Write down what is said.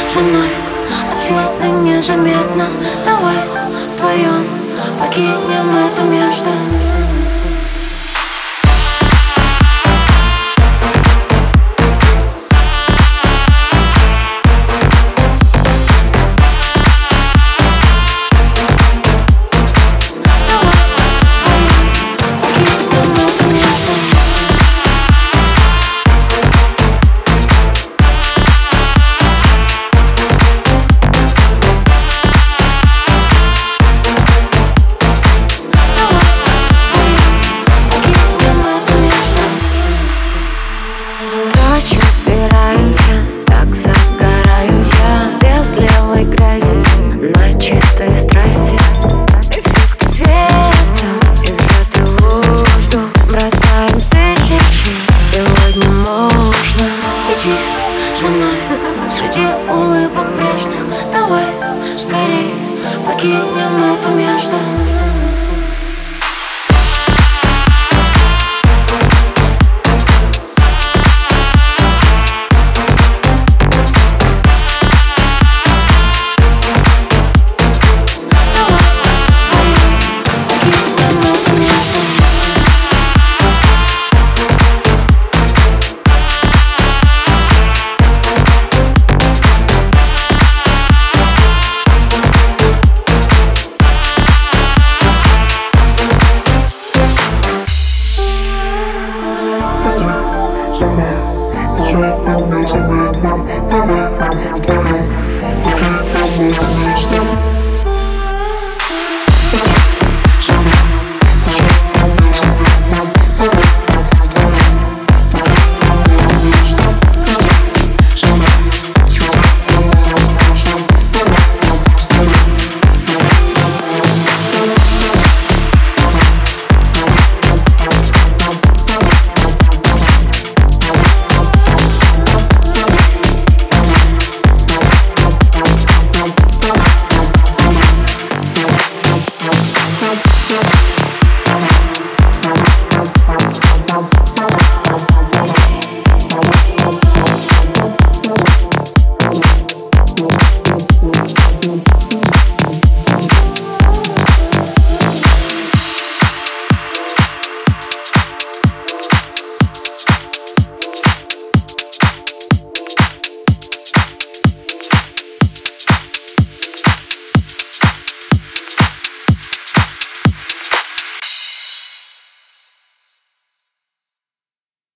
за мной отсюда незаметно. Давай вдвоем покинем это место. Так загораюсь я без левой грязи на чистой страсти. Эффект света и сжатый воздух бросаем тысячи. Сегодня можно. Иди за мной среди улыбок пресных. Давай скорее покинем это место. Давай,